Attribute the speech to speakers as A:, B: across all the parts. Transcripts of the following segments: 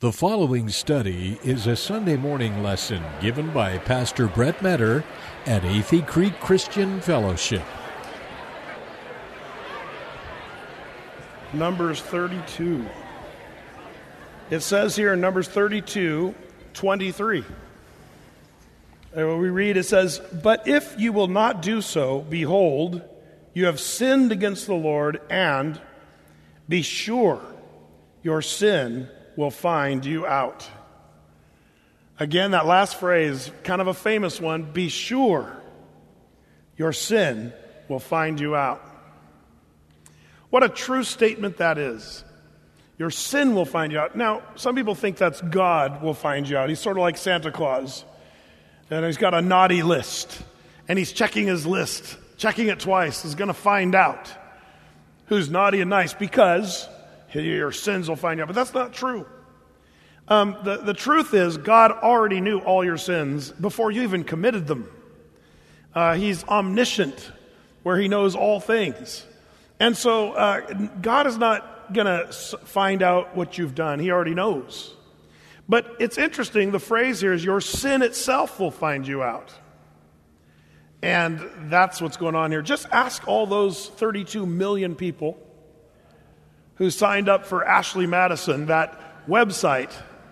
A: The following study is a Sunday morning lesson given by Pastor Brett Metter at Athey Creek Christian Fellowship.
B: Numbers 32. It says here in Numbers 32:23. We read, it says, "But if you will not do so, behold, you have sinned against the Lord, and be sure your sin will find you out." Again, that last phrase, kind of a famous one, be sure your sin will find you out. What a true statement that is. Your sin will find you out. Now, some people think that's God will find you out. He's sort of like Santa Claus. And he's got a naughty list. And he's checking his list, checking it twice. He's going to find out who's naughty and nice because your sins will find you out. But that's not true. The truth is, God already knew all your sins before you even committed them. He's omniscient, where he knows all things. And so God is not going to find out what you've done. He already knows. But it's interesting, the phrase here is your sin itself will find you out. And that's what's going on here. Just ask all those 32 million people who signed up for Ashley Madison, that website.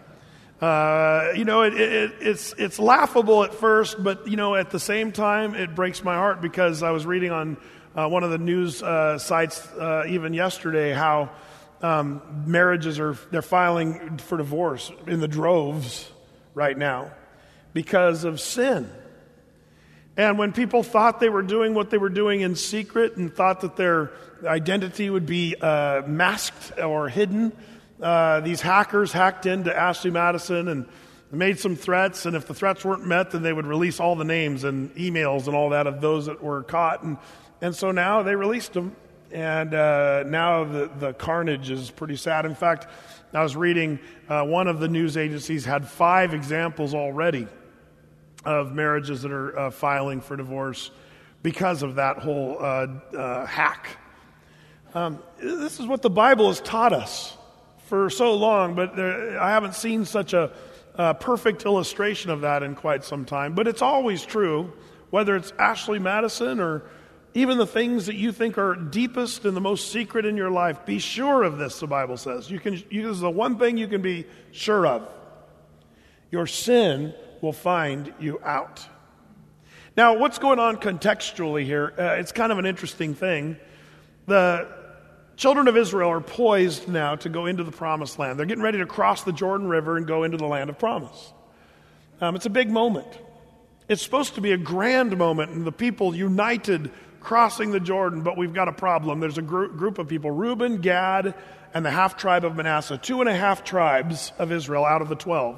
B: It's laughable at first, but, at the same time, it breaks my heart because I was reading on one of the news sites even yesterday how marriages they're filing for divorce in the droves right now because of sin. And when people thought they were doing what they were doing in secret and thought that their identity would be masked or hidden, these hackers hacked into Ashley Madison and made some threats, and if the threats weren't met, then they would release all the names and emails and all that of those that were caught. And so now they released them, and now the carnage is pretty sad. In fact, I was reading one of the news agencies had 5 examples already of marriages that are filing for divorce because of that whole hack. This is what the Bible has taught us for so long, but I haven't seen such a perfect illustration of that in quite some time. But it's always true, whether it's Ashley Madison or even the things that you think are deepest and the most secret in your life. Be sure of this, the Bible says. This is the one thing you can be sure of. Your sin will find you out. Now, what's going on contextually here? It's kind of an interesting thing. The children of Israel are poised now to go into the promised land. They're getting ready to cross the Jordan River and go into the land of promise. It's a big moment. It's supposed to be a grand moment, and the people united crossing the Jordan, but we've got a problem. There's a group of people, Reuben, Gad, and the half-tribe of Manasseh, 2.5 tribes of Israel out of the 12.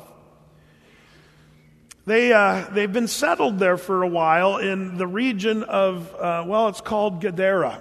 B: They've been settled there for a while in the region of, it's called Gadara.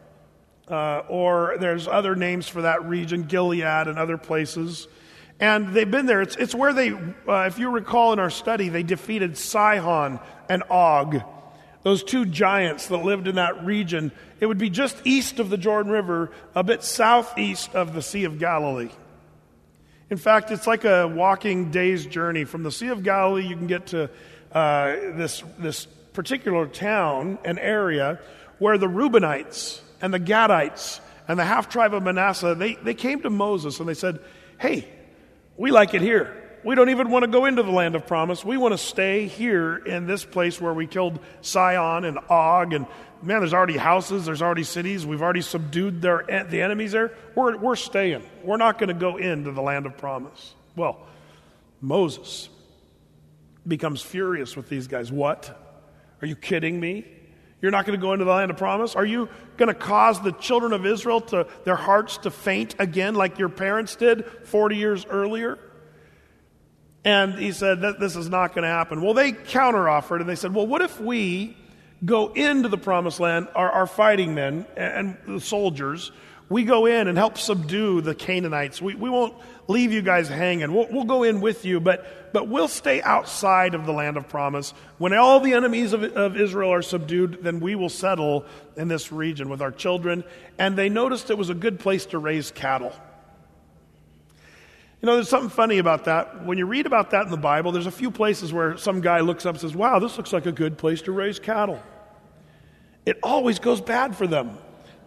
B: Or there's other names for that region, Gilead and other places. And they've been there. It's where they, if you recall in our study, they defeated Sihon and Og, those 2 giants that lived in that region. It would be just east of the Jordan River, a bit southeast of the Sea of Galilee. In fact, it's like a walking day's journey. From the Sea of Galilee, you can get to this particular town, an area, where the Reubenites and the Gadites and the half-tribe of Manasseh, they came to Moses and they said, "Hey, we like it here. We don't even want to go into the land of promise. We want to stay here in this place where we killed Sihon and Og. And man, there's already houses, there's already cities. We've already subdued the enemies there. We're staying. We're not going to go into the land of promise." Well, Moses becomes furious with these guys. What? Are you kidding me? You're not going to go into the land of promise? Are you going to cause the children of Israel their hearts to faint again like your parents did 40 years earlier? And he said that this is not going to happen. Well, they counteroffered and they said, well, what if we go into the promised land, our fighting men and the soldiers, we go in and help subdue the Canaanites. We won't leave you guys hanging. We'll go in with you, but we'll stay outside of the land of promise. When all the enemies of Israel are subdued, then we will settle in this region with our children. And they noticed it was a good place to raise cattle. You know, there's something funny about that. When you read about that in the Bible, there's a few places where some guy looks up and says, wow, this looks like a good place to raise cattle. It always goes bad for them.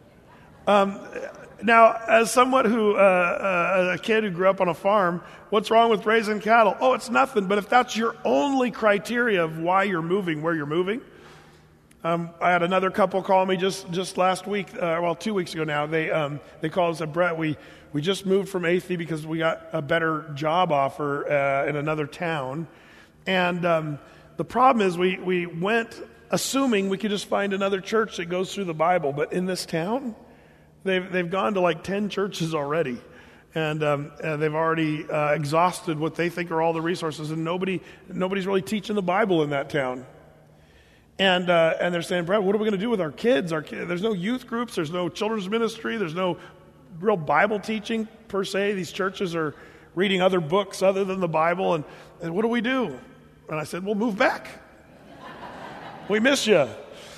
B: Now, as someone a kid who grew up on a farm, what's wrong with raising cattle? Oh, it's nothing. But if that's your only criteria of why you're moving, where you're moving, I had another couple call me just last week, 2 weeks ago now. They called and said, Brett, we just moved from Athey because we got a better job offer in another town. And the problem is we went assuming we could just find another church that goes through the Bible. But in this town, they've gone to like 10 churches already. And they've already exhausted what they think are all the resources. And nobody's really teaching the Bible in that town. And they're saying, Brett, what are we going to do with our kids? There's no youth groups. There's no children's ministry. There's no real Bible teaching per se. These churches are reading other books other than the Bible. And what do we do? And I said, well, move back. We miss you.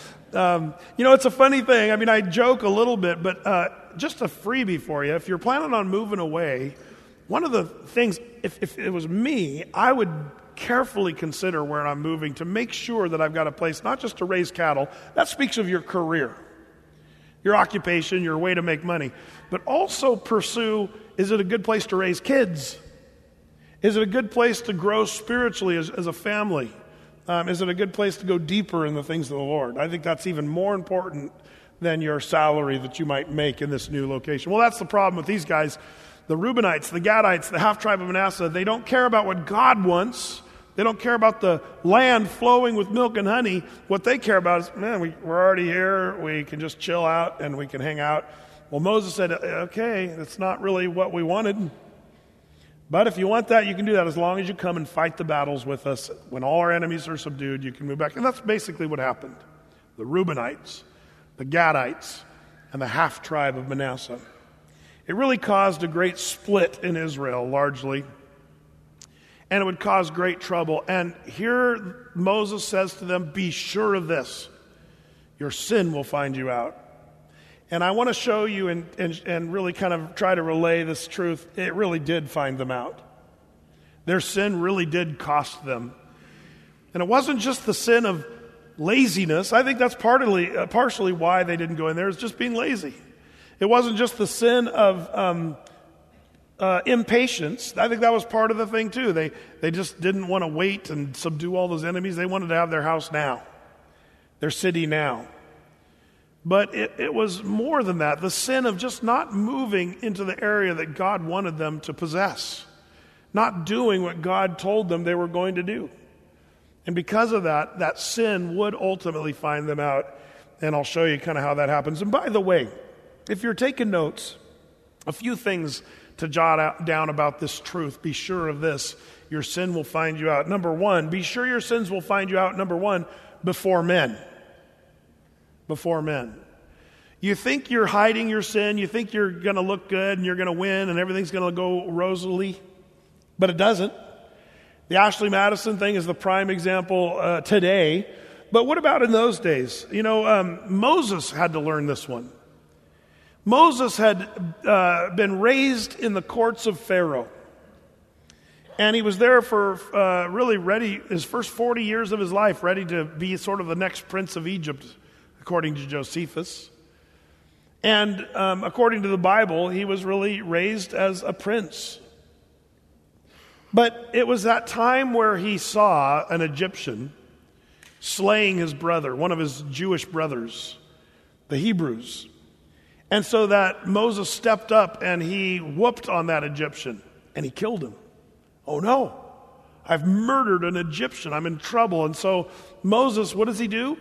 B: It's a funny thing. I mean, I joke a little bit, but just a freebie for you. If you're planning on moving away, one of the things, if it was me, I would carefully consider where I'm moving to make sure that I've got a place not just to raise cattle. That speaks of your career, your occupation, your way to make money. But also pursue, is it a good place to raise kids? Is it a good place to grow spiritually as a family? Is it a good place to go deeper in the things of the Lord? I think that's even more important than your salary that you might make in this new location. Well, that's the problem with these guys. The Reubenites, the Gadites, the half-tribe of Manasseh, they don't care about what God wants. They don't care about the land flowing with milk and honey. What they care about is, man, we're already here. We can just chill out and we can hang out. Well, Moses said, okay, that's not really what we wanted. But if you want that, you can do that as long as you come and fight the battles with us. When all our enemies are subdued, you can move back. And that's basically what happened. The Reubenites, the Gadites, and the half-tribe of Manasseh. It really caused a great split in Israel, largely. And it would cause great trouble. And here Moses says to them, be sure of this. Your sin will find you out. And I want to show you and really kind of try to relay this truth. It really did find them out. Their sin really did cost them. And it wasn't just the sin of laziness. I think that's partially why they didn't go in there, is just being lazy. It wasn't just the sin of impatience. I think that was part of the thing too. They just didn't want to wait and subdue all those enemies. They wanted to have their house now, their city now. But it was more than that. The sin of just not moving into the area that God wanted them to possess. Not doing what God told them they were going to do. And because of that sin would ultimately find them out. And I'll show you kind of how that happens. And by the way, if you're taking notes, a few things to jot down about this truth. Be sure of this. Your sin will find you out. Number one, be sure your sins will find you out. Number one, before men. Before men. You think you're hiding your sin. You think you're going to look good and you're going to win and everything's going to go rosily. But it doesn't. The Ashley Madison thing is the prime example today. But what about in those days? Moses had to learn this one. Moses had been raised in the courts of Pharaoh. And he was there for really ready, his first 40 years of his life, ready to be sort of the next prince of Egypt, according to Josephus. And according to the Bible, he was really raised as a prince. But it was that time where he saw an Egyptian slaying his brother, one of his Jewish brothers, the Hebrews. And so that Moses stepped up and he whooped on that Egyptian and he killed him. Oh no, I've murdered an Egyptian. I'm in trouble. And so Moses, what does he do?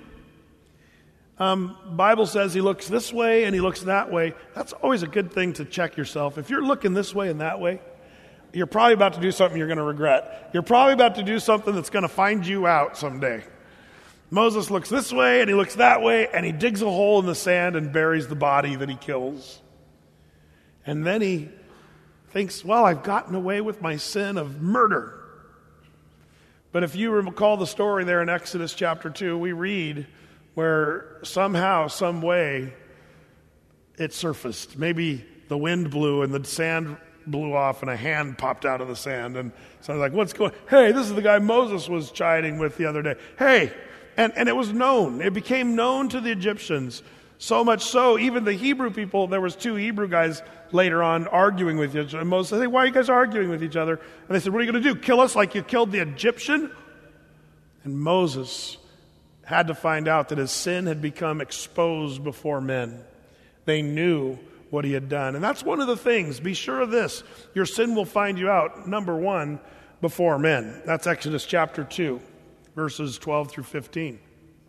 B: Bible says he looks this way and he looks that way. That's always a good thing to check yourself. If you're looking this way and that way, you're probably about to do something you're going to regret. You're probably about to do something that's going to find you out someday. Moses looks this way and he looks that way and he digs a hole in the sand and buries the body that he kills. And then he thinks, well, I've gotten away with my sin of murder. But if you recall the story there in Exodus chapter 2, we read where somehow, some way, it surfaced. Maybe the wind blew and the sand blew off and a hand popped out of the sand. And so I was like, what's going on? Hey, this is the guy Moses was chiding with the other day. Hey, and it was known. It became known to the Egyptians. So much so, even the Hebrew people, there was 2 Hebrew guys later on arguing with each other. And Moses said, hey, why are you guys arguing with each other? And they said, what are you going to do? Kill us like you killed the Egyptian? And Moses had to find out that his sin had become exposed before men. They knew what he had done. And that's one of the things. Be sure of this. Your sin will find you out, number 1, before men. That's Exodus chapter 2, verses 12 through 15.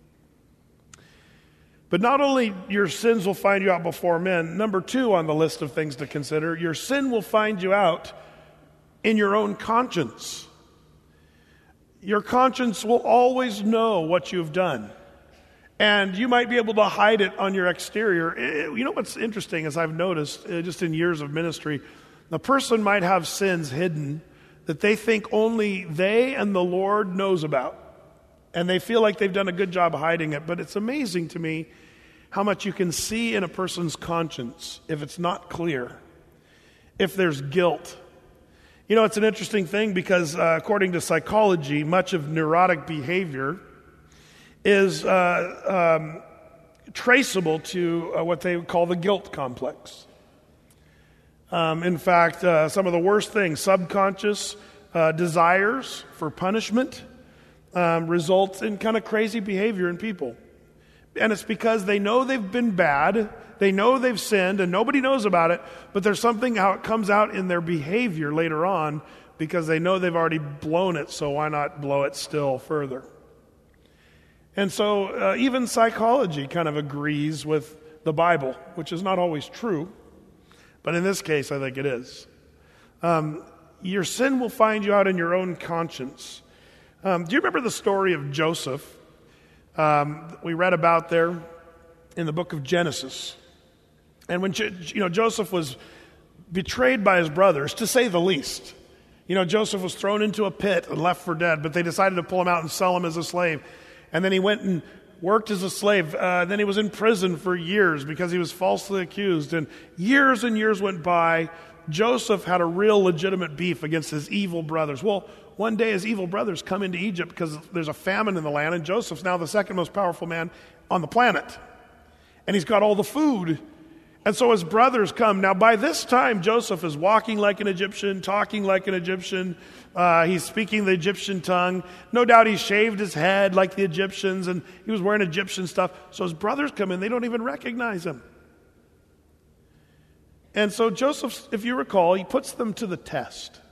B: But not only your sins will find you out before men, number 2 on the list of things to consider, your sin will find you out in your own conscience. Your conscience will always know what you've done. And you might be able to hide it on your exterior. You know what's interesting is I've noticed, just in years of ministry, the person might have sins hidden that they think only they and the Lord knows about. And they feel like they've done a good job hiding it. But it's amazing to me how much you can see in a person's conscience if it's not clear, if there's guilt. You know, it's an interesting thing because according to psychology, much of neurotic behavior is traceable to what they call the guilt complex. In fact, some of the worst things, subconscious desires for punishment, results in kind of crazy behavior in people. And it's because they know they've been bad, they know they've sinned, and nobody knows about it, but there's something how it comes out in their behavior later on because they know they've already blown it, so why not blow it still further? And so even psychology kind of agrees with the Bible, which is not always true, but in this case I think it is. Your sin will find you out in your own conscience. Do you remember the story of Joseph? We read about there in the book of Genesis. And when Joseph was betrayed by his brothers, to say the least. Joseph was thrown into a pit and left for dead, but they decided to pull him out and sell him as a slave. And then he went and worked as a slave. Then he was in prison for years because he was falsely accused. And years went by. Joseph had a real legitimate beef against his evil brothers. Well, one day his evil brothers come into Egypt because there's a famine in the land, and Joseph's now the second most powerful man on the planet. And he's got all the food. And so his brothers come. Now by this time, Joseph is walking like an Egyptian, talking like an Egyptian. He's speaking the Egyptian tongue. No doubt he shaved his head like the Egyptians, and he was wearing Egyptian stuff. So his brothers come in. They don't even recognize him. And so Joseph, if you recall, he puts them to the test.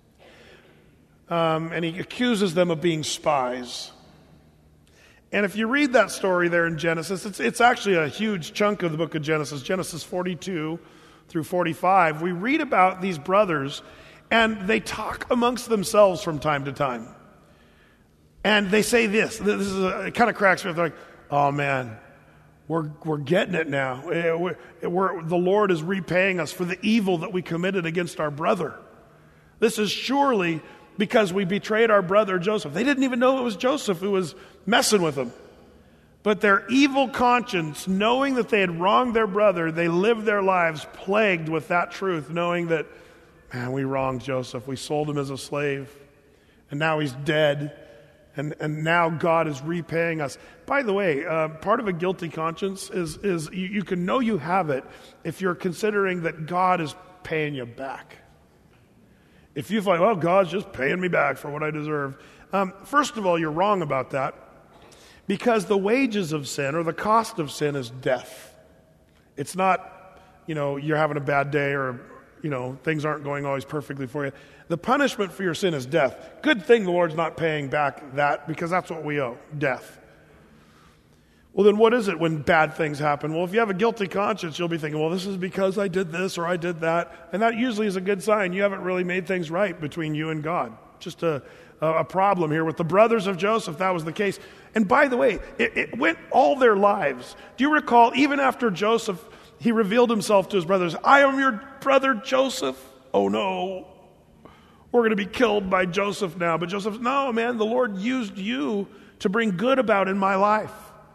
B: And he accuses them of being spies. And if you read that story there in Genesis, it's actually a huge chunk of the book of Genesis, Genesis 42 through 45. We read about these brothers, and they talk amongst themselves from time to time. And they say this it kind of cracks me up. They're like, oh man, we're getting it now. The Lord is repaying us for the evil that we committed against our brother. This is surely because we betrayed our brother Joseph. They didn't even know it was Joseph who was messing with them. But their evil conscience, knowing that they had wronged their brother, they lived their lives plagued with that truth, knowing that, man, we wronged Joseph. We sold him as a slave. And now he's dead. And now God is repaying us. By the way, part of a guilty conscience is you can know you have it if you're considering that God is paying you back. If you feel like, God's just paying me back for what I deserve. First of all, you're wrong about that. Because the wages of sin, or the cost of sin, is death. It's not, you're having a bad day or, things aren't going always perfectly for you. The punishment for your sin is death. Good thing the Lord's not paying back that, because that's what we owe, death. Well, then what is it when bad things happen? Well, if you have a guilty conscience, you'll be thinking, well, this is because I did this or I did that. And that usually is a good sign. You haven't really made things right between you and God. Just a problem here. With the brothers of Joseph, that was the case. And by the way, it went all their lives. Do you recall, even after Joseph, he revealed himself to his brothers, I am your brother Joseph. Oh no, we're going to be killed by Joseph now. But Joseph, no man, the Lord used you to bring good about in my life.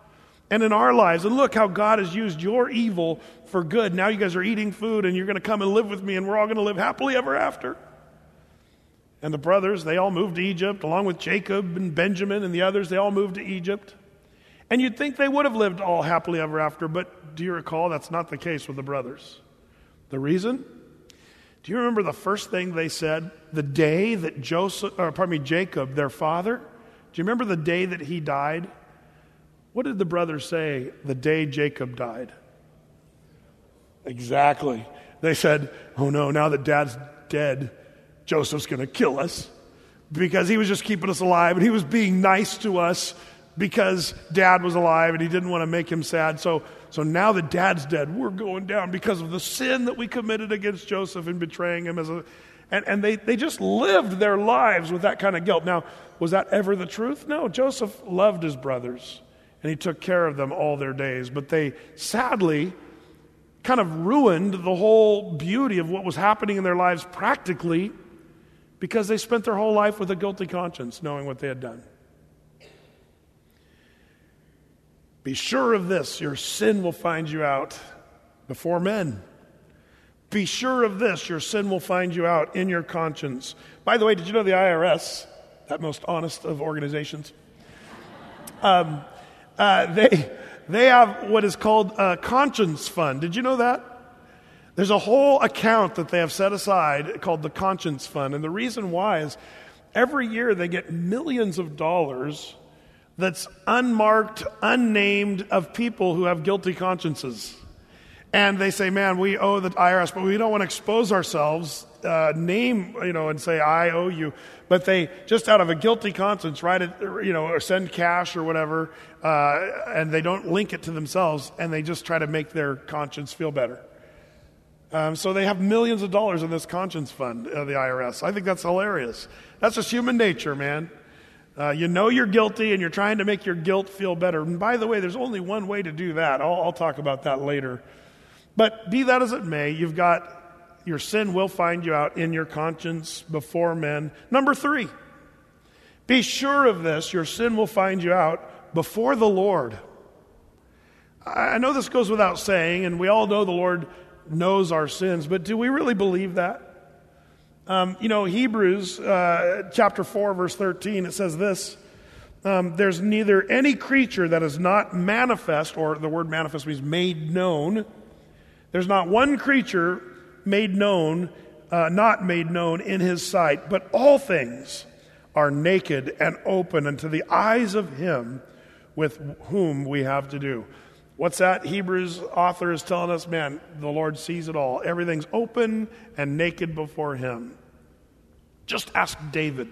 B: and in our lives. And look how God has used your evil for good. Now you guys are eating food, and you're going to come and live with me, and we're all going to live happily ever after. And the brothers, they all moved to Egypt, along with Jacob and Benjamin and the others. They all moved to Egypt. And you'd think they would have lived all happily ever after, but do you recall that's not the case with the brothers? The reason? Do you remember the first thing they said? The day that Jacob, their father, do you remember the day that he died? What did the brothers say the day Jacob died? Exactly. They said, oh no, now that Dad's dead, Joseph's going to kill us because he was just keeping us alive and he was being nice to us because Dad was alive and he didn't want to make him sad. So now that Dad's dead, we're going down because of the sin that we committed against Joseph in betraying him and they just lived their lives with that kind of guilt. Now, was that ever the truth? No, Joseph loved his brothers and he took care of them all their days, but they sadly kind of ruined the whole beauty of what was happening in their lives practically because they spent their whole life with a guilty conscience, knowing what they had done. Be sure of this, your sin will find you out before men. Be sure of this, your sin will find you out in your conscience. By the way, did you know the IRS, that most honest of organizations, they have what is called a conscience fund. Did you know that? There's a whole account that they have set aside called the conscience fund. And the reason why is every year they get millions of dollars that's unmarked, unnamed of people who have guilty consciences. And they say, man, we owe the IRS, but we don't want to expose ourselves, name, and say, I owe you. But they, just out of a guilty conscience, write it, or send cash or whatever, and they don't link it to themselves, and they just try to make their conscience feel better. So they have millions of dollars in this conscience fund of the IRS. I think that's hilarious. That's just human nature, man. You know you're guilty, and you're trying to make your guilt feel better. And by the way, there's only one way to do that. I'll talk about that later. But be that as it may, you've got your sin will find you out in your conscience before men. Number 3, be sure of this, your sin will find you out before the Lord. I know this goes without saying, and we all know the Lord knows our sins, but do we really believe that? Hebrews chapter 4, verse 13, it says this, there's neither any creature that is not manifest, or the word manifest means made known. There's not one creature made known, not made known in his sight, but all things are naked and open unto the eyes of him with whom we have to do. What's that? Hebrews author is telling us, man, the Lord sees it all. Everything's open and naked before him. Just ask David.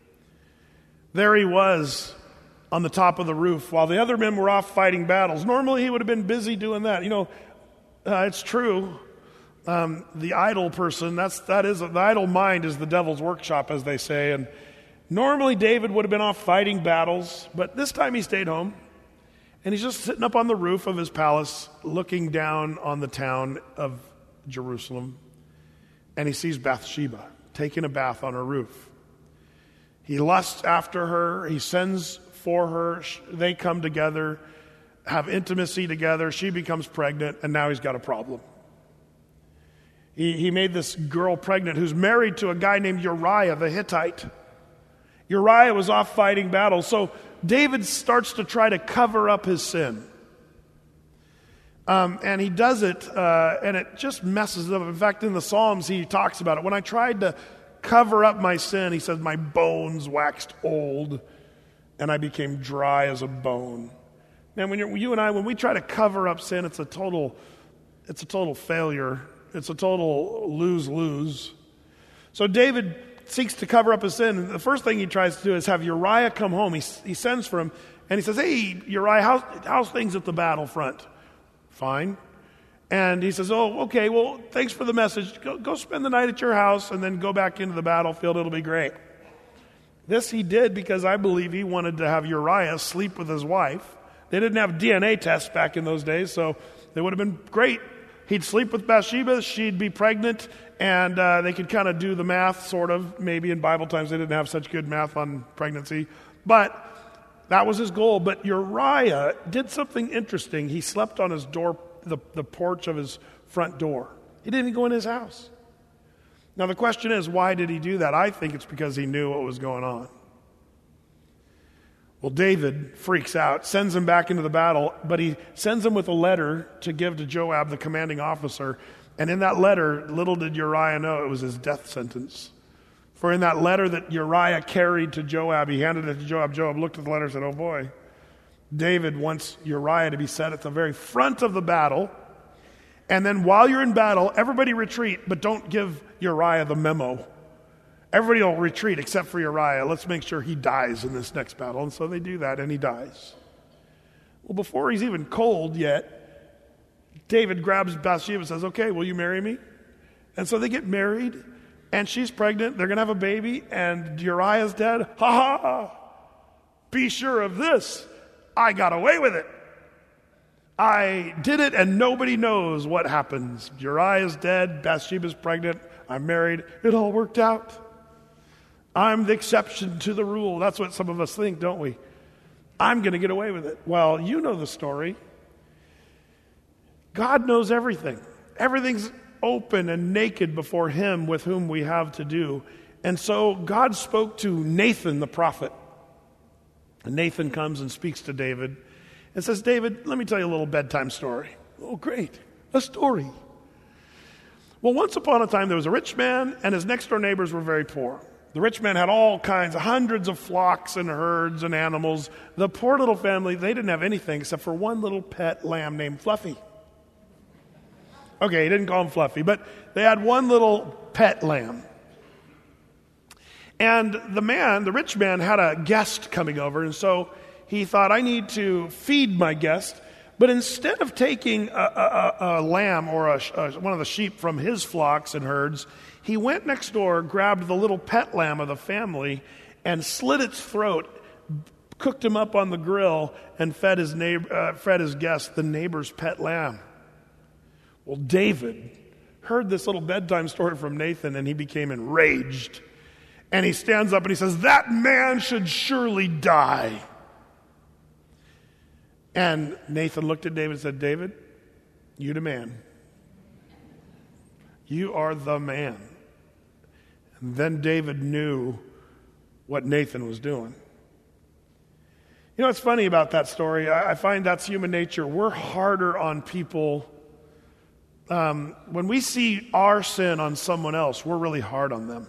B: There he was on the top of the roof while the other men were off fighting battles. Normally he would have been busy doing that. It's true. The idle person, the idle mind is the devil's workshop, as they say. And normally David would have been off fighting battles, but this time he stayed home. And he's just sitting up on the roof of his palace, looking down on the town of Jerusalem. And he sees Bathsheba taking a bath on her roof. He lusts after her. He sends for her. They come together, have intimacy together. She becomes pregnant, and now he's got a problem. He made this girl pregnant who's married to a guy named Uriah the Hittite. Uriah was off fighting battles. So David starts to try to cover up his sin. And he does it, and it just messes it up. In fact, in the Psalms, he talks about it. When I tried to cover up my sin, he says, my bones waxed old, and I became dry as a bone. Man, when we try to cover up sin, it's a total failure. It's a total lose-lose. So David seeks to cover up his sin. And the first thing he tries to do is have Uriah come home. He sends for him, and he says, hey, Uriah, how's things at the battlefront? Fine. And he says, oh, okay, well, thanks for the message. Go spend the night at your house and then go back into the battlefield. It'll be great. This he did because I believe he wanted to have Uriah sleep with his wife. They didn't have DNA tests back in those days, so they would have been great. He'd sleep with Bathsheba, she'd be pregnant, and they could kind of do the math, sort of. Maybe in Bible times they didn't have such good math on pregnancy. But That was his goal. But Uriah did something interesting. He slept on his door, the porch of his front door. He didn't go in his house. Now the question is, why did he do that? I think it's because he knew what was going on. Well, David freaks out, sends him back into the battle, but he sends him with a letter to give to Joab, the commanding officer. And in that letter, little did Uriah know it was his death sentence. For in that letter that Uriah carried to Joab, he handed it to Joab. Joab looked at the letter and said, oh boy, David wants Uriah to be set at the very front of the battle. And then while you're in battle, everybody retreat, but don't give Uriah the memo. Everybody will retreat except for Uriah. Let's make sure he dies in this next battle. And so they do that, and he dies. Well, before he's even cold yet, David grabs Bathsheba and says, okay, will you marry me? And so they get married, and she's pregnant. They're going to have a baby, and Uriah's dead. Ha ha ha! Be sure of this. I got away with it. I did it, and nobody knows what happens. Uriah's dead. Bathsheba's pregnant. I'm married. It all worked out. I'm the exception to the rule. That's what some of us think, don't we? I'm going to get away with it. Well, you know the story. God knows everything. Everything's open and naked before him with whom we have to do. And so God spoke to Nathan the prophet. And Nathan comes and speaks to David and says, David, let me tell you a little bedtime story. Oh, great. A story. Well, once upon a time there was a rich man, and his next door neighbors were very poor. The rich man had all kinds, hundreds of flocks and herds and animals. The poor little family, they didn't have anything except for one little pet lamb named Fluffy. Okay, he didn't call him Fluffy, but they had one little pet lamb. And the rich man, had a guest coming over, and so he thought, I need to feed my guest. But instead of taking a lamb or one of the sheep from his flocks and herds, he went next door, grabbed the little pet lamb of the family, and slit its throat, cooked him up on the grill, and fed his guest the neighbor's pet lamb. Well, David heard this little bedtime story from Nathan, and he became enraged. And he stands up and he says, that man should surely die. And Nathan looked at David and said, David, you the man. You are the man. And then David knew what Nathan was doing. You know what's funny about that story? I find that's human nature. We're harder on people. When we see our sin on someone else, we're really hard on them.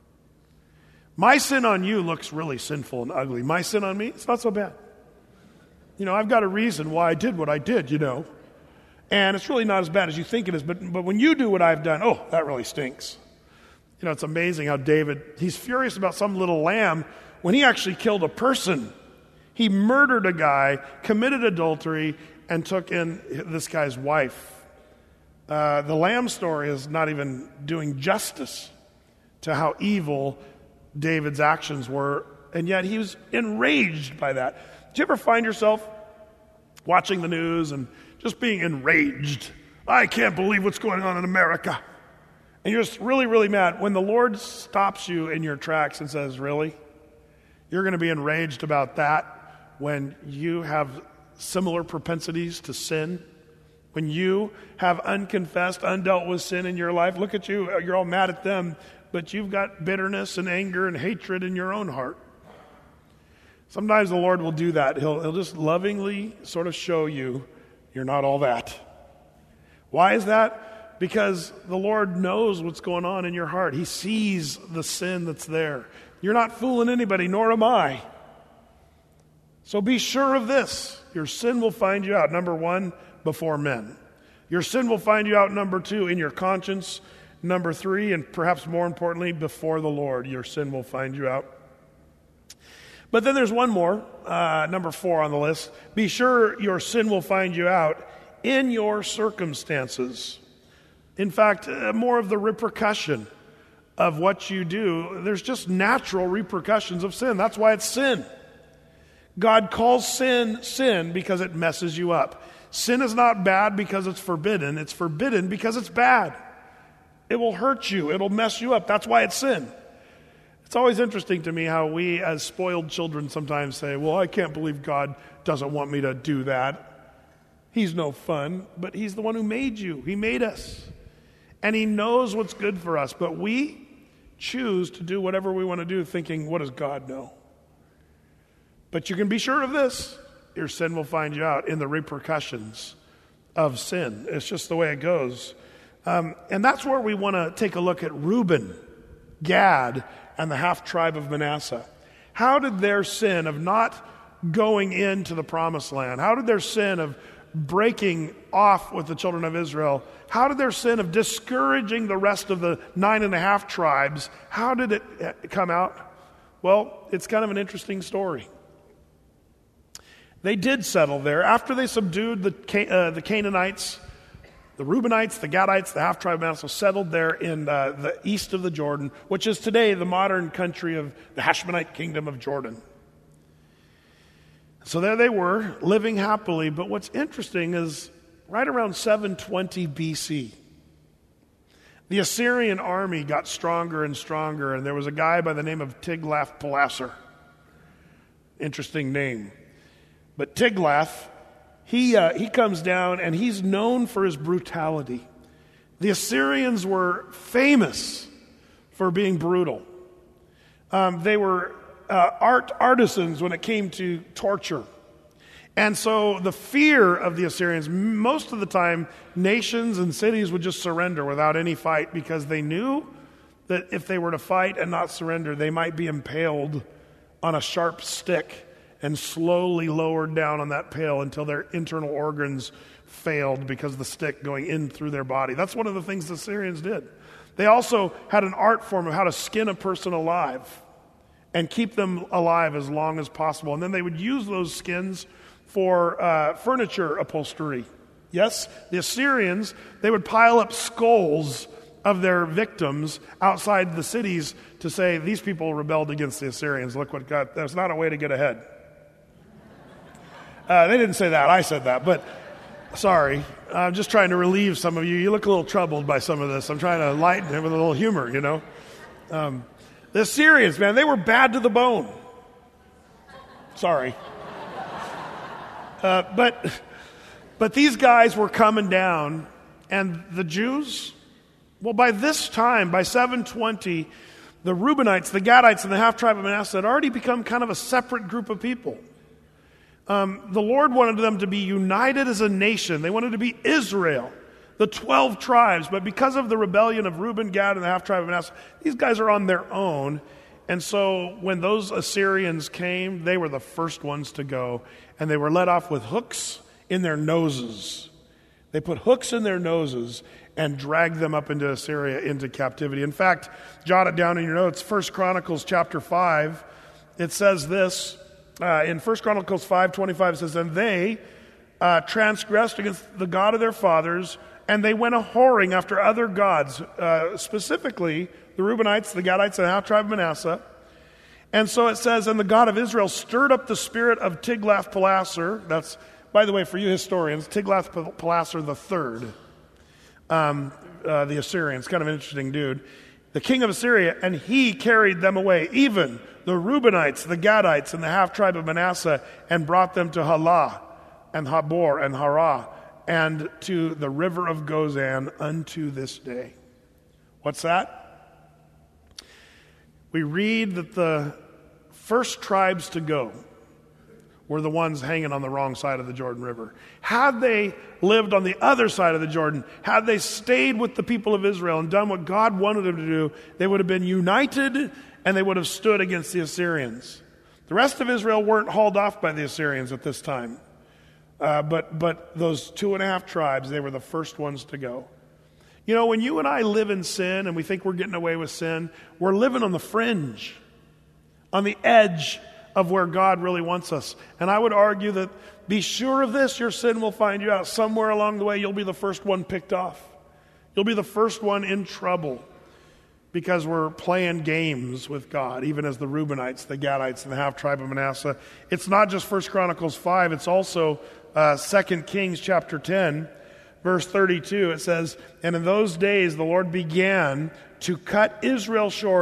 B: My sin on you looks really sinful and ugly. My sin on me, it's not so bad. You know, I've got a reason why I did what I did, you know. And it's really not as bad as you think it is. But when you do what I've done, oh, that really stinks. You know, it's amazing how David, he's furious about some little lamb when he actually killed a person. He murdered a guy, committed adultery, and took in this guy's wife. The lamb story is not even doing justice to how evil David's actions were, and yet he was enraged by that. Do you ever find yourself watching the news and just being enraged? I can't believe what's going on in America. And you're just really, really mad. When the Lord stops you in your tracks and says, really? You're going to be enraged about that when you have similar propensities to sin? When you have unconfessed, undealt with sin in your life? Look at you, you're all mad at them, but you've got bitterness and anger and hatred in your own heart. Sometimes the Lord will do that. He'll just lovingly sort of show you you're not all that. Why is that? Because the Lord knows what's going on in your heart. He sees the sin that's there. You're not fooling anybody, nor am I. So be sure of this. Your sin will find you out, number one, before men. Your sin will find you out, number two, in your conscience. Number three, and perhaps more importantly, before the Lord, your sin will find you out. But then there's one more, number 4 on the list. Be sure your sin will find you out in your circumstances. In fact, more of the repercussion of what you do. There's just natural repercussions of sin. That's why it's sin. God calls sin sin because it messes you up. Sin is not bad because it's forbidden. It's forbidden because it's bad. It will hurt you. It'll mess you up. That's why it's sin. It's always interesting to me how we as spoiled children sometimes say, well, I can't believe God doesn't want me to do that. He's no fun, but he's the one who made you. He made us. And he knows what's good for us, but we choose to do whatever we want to do thinking, what does God know? But you can be sure of this, your sin will find you out in the repercussions of sin. It's just the way it goes. And that's where we want to take a look at Reuben, Gad, and the half-tribe of Manasseh. How did their sin of not going into the promised land, how did their sin of breaking off with the children of Israel, how did their sin of discouraging the rest of the 9.5 tribes, how did it come out? Well, it's kind of an interesting story. They did settle there. After they subdued the Canaanites, the Reubenites, the Gadites, the half-tribe of Manasseh settled there in the east of the Jordan, which is today the modern country of the Hashmonite kingdom of Jordan. So there they were, living happily. But what's interesting is right around 720 BC, the Assyrian army got stronger and stronger, and there was a guy by the name of Tiglath-Pileser. Interesting name. But Tiglath, he comes down, and he's known for his brutality. The Assyrians were famous for being brutal. They were artisans when it came to torture. And so the fear of the Assyrians, most of the time, nations and cities would just surrender without any fight because they knew that if they were to fight and not surrender, they might be impaled on a sharp stick and slowly lowered down on that pale until their internal organs failed because of the stick going in through their body. That's one of the things the Assyrians did. They also had an art form of how to skin a person alive and keep them alive as long as possible. And then they would use those skins for furniture upholstery. Yes, the Assyrians, they would pile up skulls of their victims outside the cities to say, these people rebelled against the Assyrians. Look what God, that's not a way to get ahead. They didn't say that, I said that, but sorry. I'm just trying to relieve some of you. You look a little troubled by some of this. I'm trying to lighten it with a little humor, you know. The Assyrians, man, they were bad to the bone. Sorry. But these guys were coming down, and the Jews, well, by this time, by 720, the Reubenites, the Gadites, and the half-tribe of Manasseh had already become kind of a separate group of people. The Lord wanted them to be united as a nation. They wanted to be Israel, the 12 tribes. But because of the rebellion of Reuben, Gad, and the half-tribe of Manasseh, these guys are on their own. And so when those Assyrians came, they were the first ones to go. And they were let off with hooks in their noses. They put hooks in their noses and dragged them up into Assyria, into captivity. In fact, jot it down in your notes, 1 Chronicles chapter 5, it says this. In 1 Chronicles 5:25 it says, and they transgressed against the God of their fathers, and they went a-whoring after other gods, specifically the Reubenites, the Gadites, and the half-tribe of Manasseh. And so it says, and the God of Israel stirred up the spirit of Tiglath-Pileser. That's, by the way, for you historians, Tiglath-Pileser III, the Assyrians, kind of an interesting dude, the king of Assyria, and he carried them away, even the Reubenites, the Gadites, and the half-tribe of Manasseh, and brought them to Halah, and Habor, and Harah, and to the river of Gozan unto this day. What's that? We read that the first tribes to go were the ones hanging on the wrong side of the Jordan River. Had they lived on the other side of the Jordan, had they stayed with the people of Israel and done what God wanted them to do, they would have been united and they would have stood against the Assyrians. The rest of Israel weren't hauled off by the Assyrians at this time. But those 2.5 tribes, they were the first ones to go. You know, when you and I live in sin and we think we're getting away with sin, we're living on the fringe, on the edge of where God really wants us. And I would argue that, be sure of this, your sin will find you out. Somewhere along the way, you'll be the first one picked off. You'll be the first one in trouble because we're playing games with God, even as the Reubenites, the Gadites, and the half-tribe of Manasseh. It's not just 1 Chronicles 5, it's also 2 Kings chapter 10, verse 32. It says, and in those days the Lord began to cut Israel short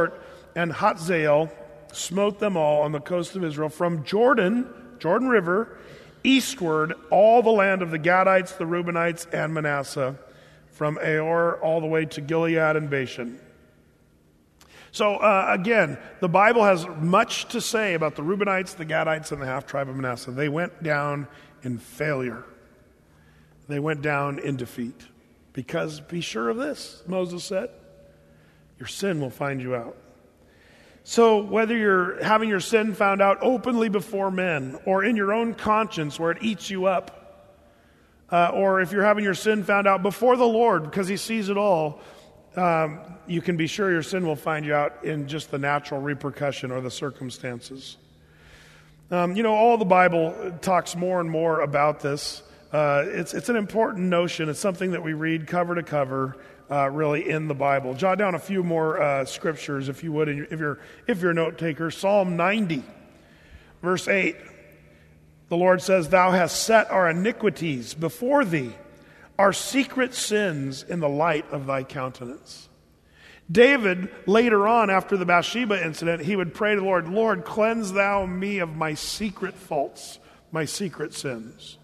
B: and Hazael smote them all on the coast of Israel from Jordan River, eastward, all the land of the Gadites, the Reubenites, and Manasseh, from Aor all the way to Gilead and Bashan. So again, the Bible has much to say about the Reubenites, the Gadites, and the half-tribe of Manasseh. They went down in failure. They went down in defeat. Because be sure of this, Moses said, your sin will find you out. So whether you're having your sin found out openly before men or in your own conscience where it eats you up, or if you're having your sin found out before the Lord because he sees it all, you can be sure your sin will find you out in just the natural repercussion or the circumstances. All the Bible talks more and more about this. It's an important notion. It's something that we read cover to cover, really in the Bible. Jot down a few more scriptures, if you would, if you're a note taker. Psalm 90, verse 8. The Lord says, "Thou hast set our iniquities before thee, our secret sins in the light of thy countenance." David, later on, after the Bathsheba incident, he would pray to the Lord, "Lord, cleanse thou me of my secret faults, my secret sins."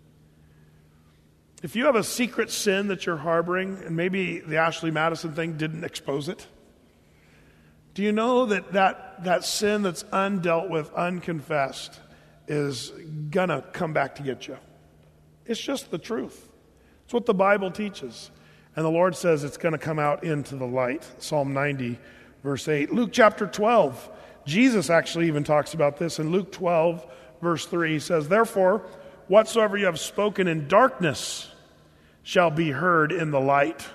B: If you have a secret sin that you're harboring, and maybe the Ashley Madison thing didn't expose it, do you know that sin that's undealt with, unconfessed, is going to come back to get you? It's just the truth. It's what the Bible teaches. And the Lord says it's going to come out into the light. Psalm 90, verse 8. Luke chapter 12. Jesus actually even talks about this. In Luke 12, verse 3, he says, "Therefore, whatsoever you have spoken in darkness shall be heard in the light.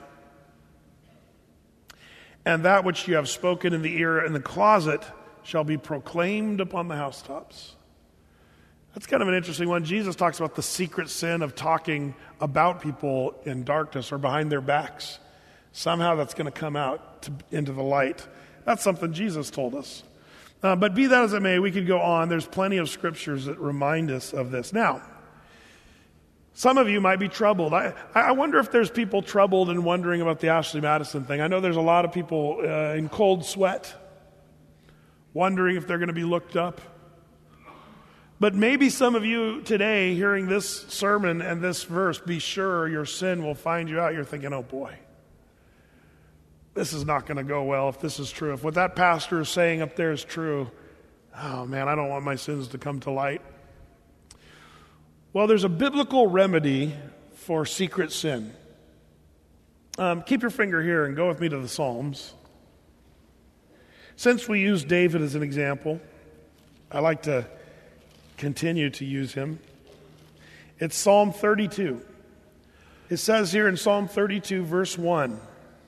B: And that which you have spoken in the ear in the closet shall be proclaimed upon the housetops." That's kind of an interesting one. Jesus talks about the secret sin of talking about people in darkness or behind their backs. Somehow that's going to come out into the light. That's something Jesus told us. But be that as it may, we could go on. There's plenty of scriptures that remind us of this. Now, some of you might be troubled. I wonder if there's people troubled and wondering about the Ashley Madison thing. I know there's a lot of people in cold sweat, wondering if they're going to be looked up. But maybe some of you today, hearing this sermon and this verse, "Be sure your sin will find you out," you're thinking, "Oh boy, this is not going to go well if this is true. If what that pastor is saying up there is true, oh man, I don't want my sins to come to light." Well, there's a biblical remedy for secret sin. Keep your finger here and go with me to the Psalms. Since we use David as an example, I like to continue to use him. It's Psalm 32. It says here in Psalm 32, verse 1,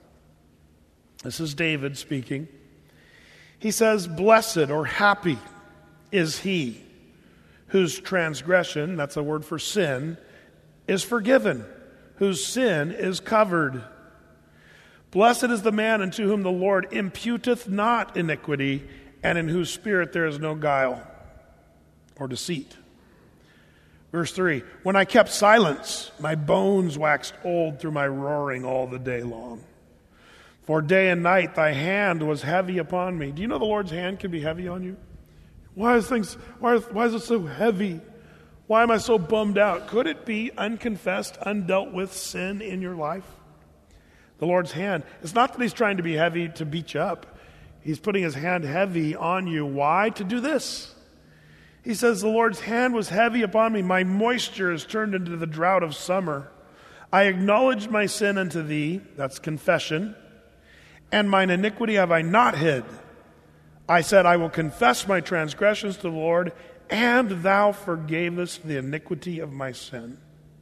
B: this is David speaking. He says, "Blessed," or happy, "is he whose transgression," that's a word for sin, "is forgiven, whose sin is covered. Blessed is the man unto whom the Lord imputeth not iniquity, and in whose spirit there is no guile," or deceit. Verse 3, "When I kept silence, my bones waxed old through my roaring all the day long. For day and night thy hand was heavy upon me." Do you know the Lord's hand can be heavy on you? Why is it so heavy? Why am I so bummed out? Could it be unconfessed, undealt with sin in your life? The Lord's hand, it's not that he's trying to be heavy to beat you up. He's putting his hand heavy on you. Why? To do this. He says, "The Lord's hand was heavy upon me. My moisture is turned into the drought of summer. I acknowledged my sin unto thee," that's confession, "and mine iniquity have I not hid. I said, I will confess my transgressions to the Lord, and thou forgavest the iniquity of my sin.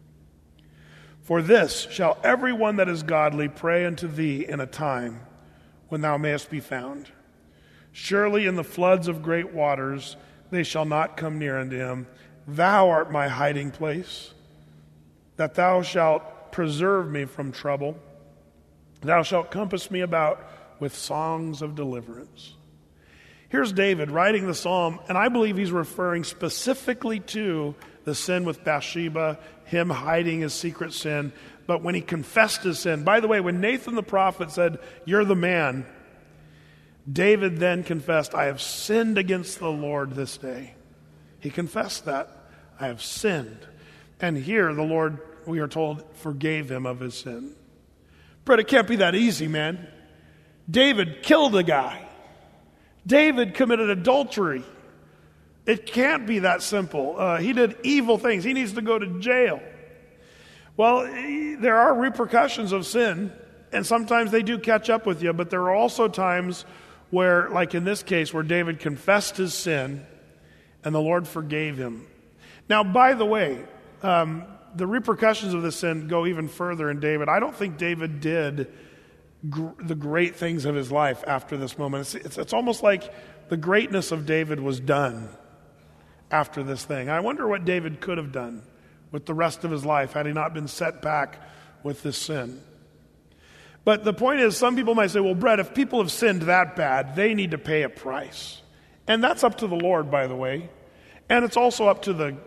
B: For this shall every one that is godly pray unto thee in a time when thou mayest be found. Surely in the floods of great waters they shall not come near unto him. Thou art my hiding place, that thou shalt preserve me from trouble. Thou shalt compass me about with songs of deliverance." Here's David writing the psalm, and I believe he's referring specifically to the sin with Bathsheba, him hiding his secret sin. But when he confessed his sin, by the way, when Nathan the prophet said, "You're the man," David then confessed, I have sinned against the Lord this day. He confessed that. I have sinned. And here the Lord, we are told, forgave him of his sin. But it can't be that easy, man. David killed a guy. David committed adultery. It can't be that simple. He did evil things. He needs to go to jail. Well, there are repercussions of sin, and sometimes they do catch up with you, but there are also times where, like in this case, where David confessed his sin and the Lord forgave him. Now, by the way, the repercussions of this sin go even further in David. I don't think David did the great things of his life after this moment. It's almost like the greatness of David was done after this thing. I wonder what David could have done with the rest of his life had he not been set back with this sin. But the point is, some people might say, well, Brett, if people have sinned that bad, they need to pay a price. And that's up to the Lord, by the way. And it's also up to the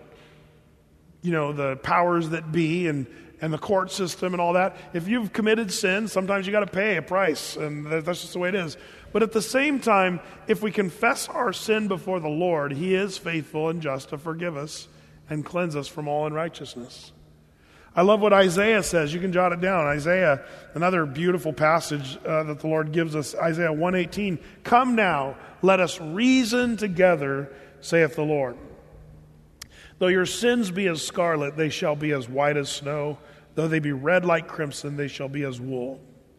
B: powers that be and the court system and all that. If you've committed sin, sometimes you got to pay a price, and that's just the way it is. But at the same time, if we confess our sin before the Lord, He is faithful and just to forgive us and cleanse us from all unrighteousness. I love what Isaiah says. You can jot it down. Isaiah, another beautiful passage that the Lord gives us. Isaiah 1:18. Come now, let us reason together, saith the Lord. Though your sins be as scarlet, they shall be as white as snow. Though they be red like crimson, they shall be as wool.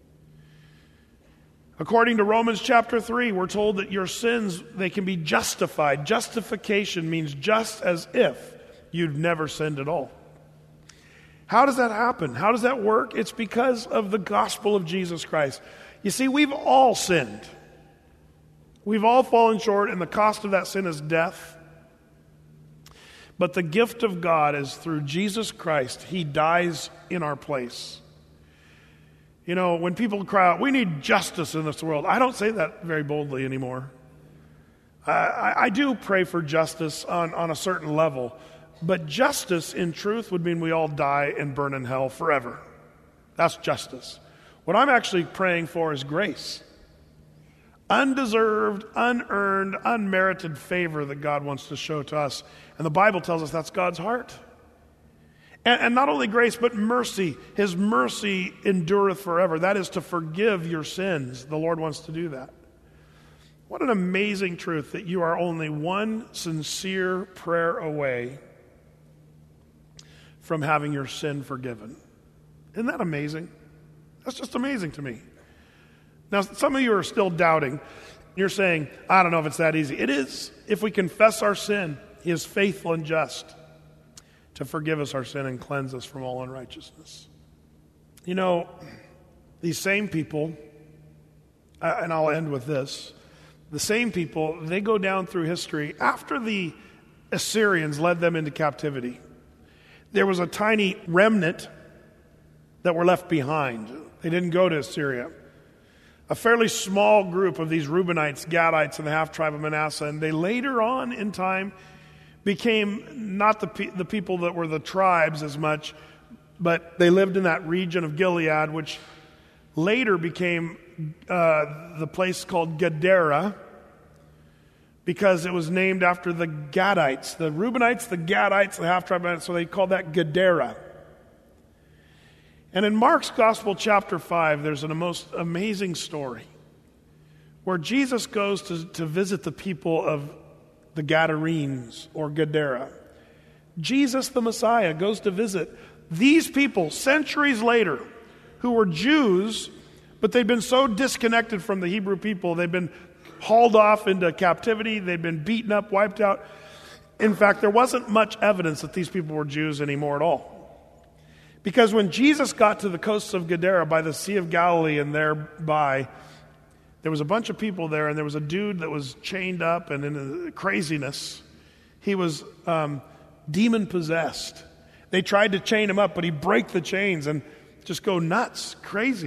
B: According to Romans chapter 3, we're told that your sins, they can be justified. Justification means just as if you'd never sinned at all. How does that happen? How does that work? It's because of the gospel of Jesus Christ. You see, we've all sinned. We've all fallen short, and the cost of that sin is death. But the gift of God is through Jesus Christ. He dies in our place. You know, when people cry out, we need justice in this world, I don't say that very boldly anymore. I do pray for justice on a certain level. But justice, in truth, would mean we all die and burn in hell forever. That's justice. What I'm actually praying for is grace. Undeserved, unearned, unmerited favor that God wants to show to us. And the Bible tells us that's God's heart. And not only grace, but mercy. His mercy endureth forever. That is to forgive your sins. The Lord wants to do that. What an amazing truth that you are only one sincere prayer away from having your sin forgiven. Isn't that amazing? That's just amazing to me. Now, some of you are still doubting. You're saying, I don't know if it's that easy. It is. If we confess our sin, He is faithful and just to forgive us our sin and cleanse us from all unrighteousness. You know, these same people, and I'll end with this, the same people, they go down through history after the Assyrians led them into captivity. There was a tiny remnant that were left behind. They didn't go to Assyria. A fairly small group of these Reubenites, Gadites, and the half-tribe of Manasseh, and they later on in time became not the people that were the tribes as much, but they lived in that region of Gilead, which later became the place called Gadara, because it was named after the Gadites. The Reubenites, the Gadites, the half-tribe, so they called that Gadara. And in Mark's Gospel, chapter 5, there's a most amazing story where Jesus goes to visit the people of the Gadarenes, or Gadara. Jesus, the Messiah, goes to visit these people centuries later who were Jews, but they'd been so disconnected from the Hebrew people, they'd been hauled off into captivity, they'd been beaten up, wiped out. In fact, there wasn't much evidence that these people were Jews anymore at all. Because when Jesus got to the coasts of Gadara by the Sea of Galilee and thereby, there was a bunch of people there, and there was a dude that was chained up and in craziness. He was demon-possessed. They tried to chain him up, but he broke the chains and just go nuts, crazy.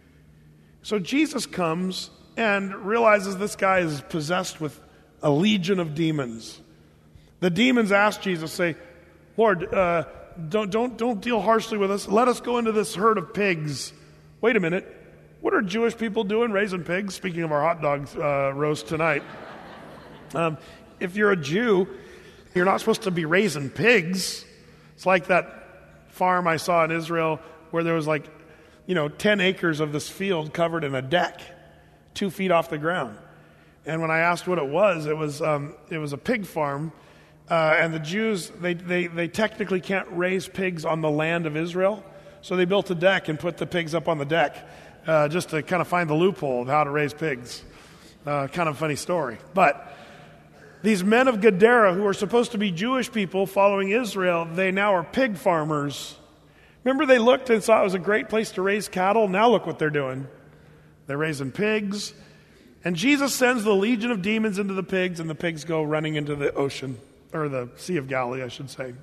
B: So Jesus comes and realizes this guy is possessed with a legion of demons. The demons ask Jesus, say, Lord, don't deal harshly with us. Let us go into this herd of pigs. Wait a minute. What are Jewish people doing raising pigs? Speaking of our hot dog roast tonight. If you're a Jew, you're not supposed to be raising pigs. It's like that farm I saw in Israel where there was 10 acres of this field covered in a deck, 2 feet off the ground. And when I asked what it was a pig farm. And the Jews, they technically can't raise pigs on the land of Israel. So they built a deck and put the pigs up on the deck just to kind of find the loophole of how to raise pigs. Kind of funny story. But these men of Gadara, who are supposed to be Jewish people following Israel, they now are pig farmers. Remember, they looked and saw it was a great place to raise cattle? Now look what they're doing. They're raising pigs. And Jesus sends the legion of demons into the pigs, and the pigs go running into the ocean, or the Sea of Galilee, I should say.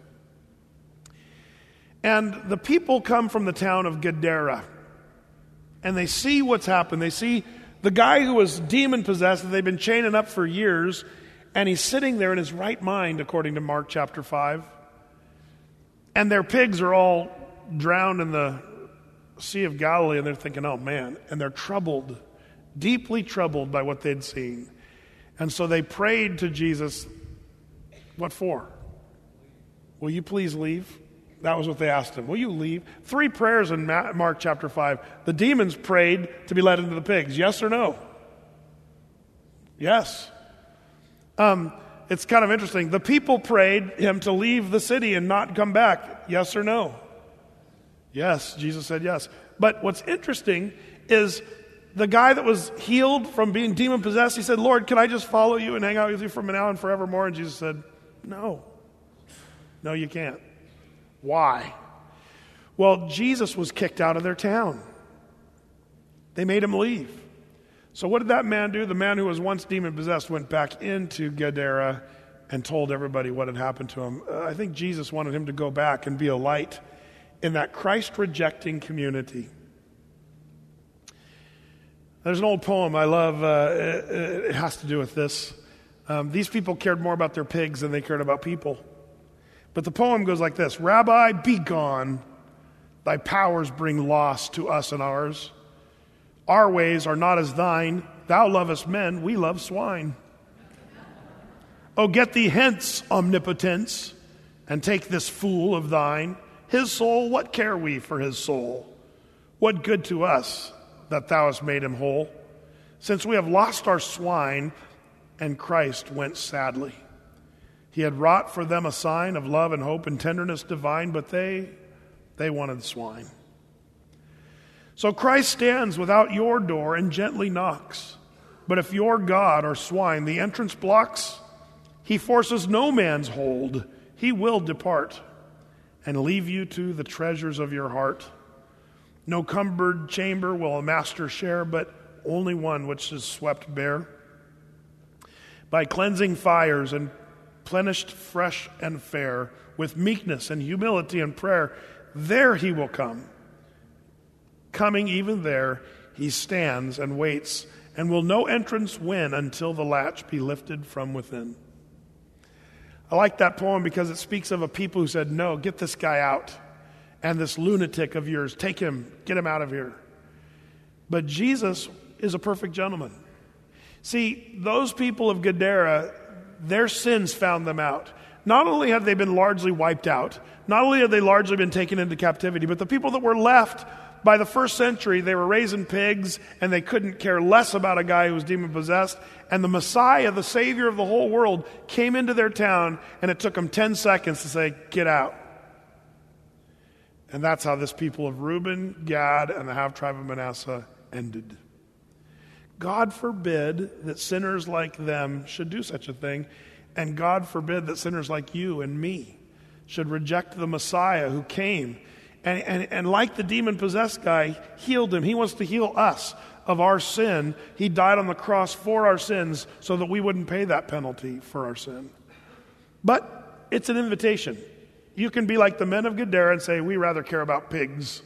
B: And the people come from the town of Gadara, and they see what's happened. They see the guy who was demon-possessed, that they've been chaining up for years, and he's sitting there in his right mind, according to Mark chapter 5. And their pigs are all drowned in the Sea of Galilee, and they're thinking, oh man, and they're troubled, deeply troubled by what they'd seen. And so they prayed to Jesus, what for? Will you please leave? That was what they asked him. Will you leave? 3 prayers in Mark chapter 5. The demons prayed to be let into the pigs. Yes or no? Yes. It's kind of interesting. The people prayed him to leave the city and not come back. Yes or no? Yes. Jesus said yes. But what's interesting is the guy that was healed from being demon-possessed, he said, Lord, can I just follow you and hang out with you from now and forevermore? And Jesus said, no. No, you can't. Why? Well, Jesus was kicked out of their town. They made him leave. So what did that man do? The man who was once demon-possessed went back into Gadara and told everybody what had happened to him. I think Jesus wanted him to go back and be a light in that Christ-rejecting community. There's an old poem I love. It has to do with this. These people cared more about their pigs than they cared about people. But the poem goes like this. Rabbi, be gone. Thy powers bring loss to us and ours. Our ways are not as thine. Thou lovest men, we love swine. Oh, get thee hence, omnipotence, and take this fool of thine. His soul, what care we for his soul? What good to us that thou hast made him whole? Since we have lost our swine, and Christ went sadly. He had wrought for them a sign of love and hope and tenderness divine, but they wanted swine. So Christ stands without your door and gently knocks. But if your God or swine the entrance blocks, he forces no man's hold. He will depart and leave you to the treasures of your heart. No cumbered chamber will a master share, but only one which is swept bare. By cleansing fires and plenished fresh and fair, with meekness and humility and prayer, there he will come. Coming even there, he stands and waits, and will no entrance win until the latch be lifted from within. I like that poem because it speaks of a people who said, no, get this guy out. And this lunatic of yours, take him, get him out of here. But Jesus is a perfect gentleman. See, those people of Gadara, their sins found them out. Not only had they been largely wiped out, not only had they largely been taken into captivity, but the people that were left by the first century, they were raising pigs, and they couldn't care less about a guy who was demon-possessed. And the Messiah, the Savior of the whole world, came into their town, and it took them 10 seconds to say, get out. And that's how this people of Reuben, Gad, and the half-tribe of Manasseh ended. God forbid that sinners like them should do such a thing, and God forbid that sinners like you and me should reject the Messiah who came and like the demon-possessed guy, healed him. He wants to heal us of our sin. He died on the cross for our sins so that we wouldn't pay that penalty for our sin. But it's an invitation. You can be like the men of Gadara and say, we rather care about pigs.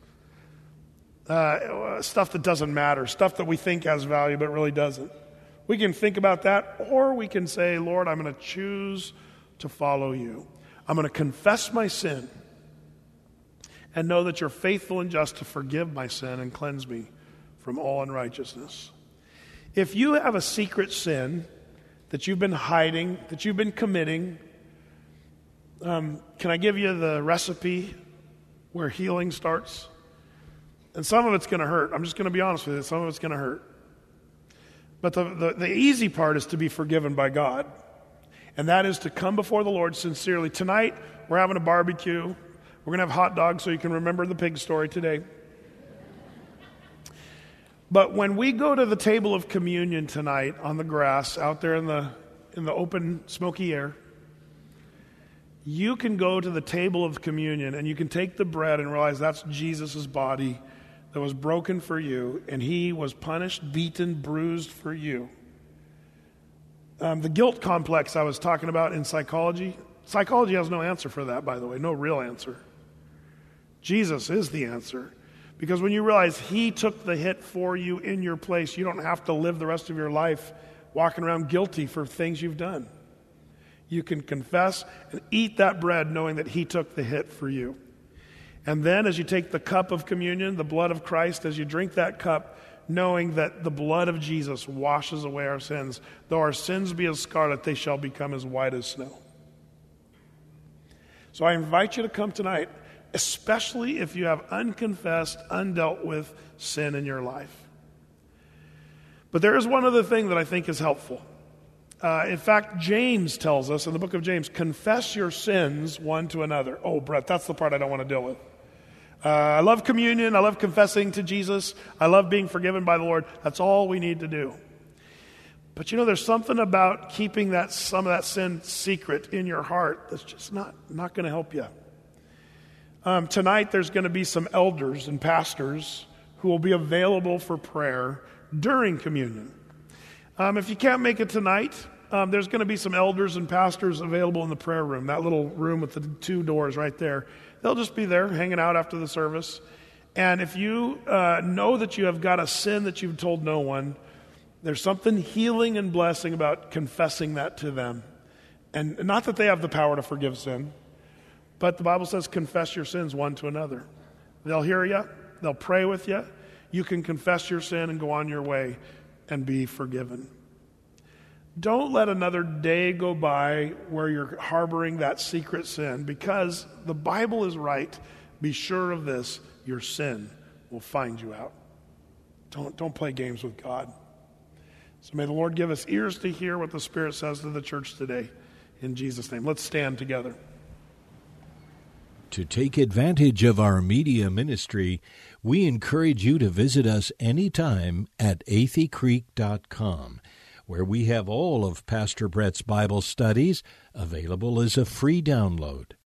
B: Stuff that doesn't matter, stuff that we think has value but really doesn't. We can think about that, or we can say, Lord, I'm going to choose to follow you. I'm going to confess my sin and know that you're faithful and just to forgive my sin and cleanse me from all unrighteousness. If you have a secret sin that you've been hiding, that you've been committing, can I give you the recipe where healing starts? And some of it's going to hurt. I'm just going to be honest with you. Some of it's going to hurt. But the easy part is to be forgiven by God. And that is to come before the Lord sincerely. Tonight, we're having a barbecue. We're going to have hot dogs so you can remember the pig story today. But when we go to the table of communion tonight on the grass out there in the open, smoky air, you can go to the table of communion and you can take the bread and realize that's Jesus' body that was broken for you, and he was punished, beaten, bruised for you. The guilt complex I was talking about in psychology has no answer for that, by the way, no real answer. Jesus is the answer. Because when you realize he took the hit for you in your place, you don't have to live the rest of your life walking around guilty for things you've done. You can confess and eat that bread knowing that he took the hit for you. And then as you take the cup of communion, the blood of Christ, as you drink that cup, knowing that the blood of Jesus washes away our sins. Though our sins be as scarlet, they shall become as white as snow. So I invite you to come tonight, especially if you have unconfessed, undealt with sin in your life. But there is one other thing that I think is helpful. In fact, James tells us in the book of James, confess your sins one to another. Oh, Brett, that's the part I don't want to deal with. I love communion. I love confessing to Jesus. I love being forgiven by the Lord. That's all we need to do. But there's something about keeping some of that sin secret in your heart that's just not going to help you. Tonight there's going to be some elders and pastors who will be available for prayer during communion. If you can't make it tonight, there's going to be some elders and pastors available in the prayer room, that little room with the 2 doors right there. They'll just be there hanging out after the service. And if you know that you have got a sin that you've told no one, there's something healing and blessing about confessing that to them. And not that they have the power to forgive sin, but the Bible says confess your sins one to another. They'll hear you. They'll pray with you. You can confess your sin and go on your way and be forgiven. Don't let another day go by where you're harboring that secret sin, because the Bible is right. Be sure of this, your sin will find you out. Don't play games with God. So may the Lord give us ears to hear what the Spirit says to the church today. In Jesus' name, let's stand together.
A: To take advantage of our media ministry, we encourage you to visit us anytime at atheycreek.com, where we have all of Pastor Brett's Bible studies available as a free download.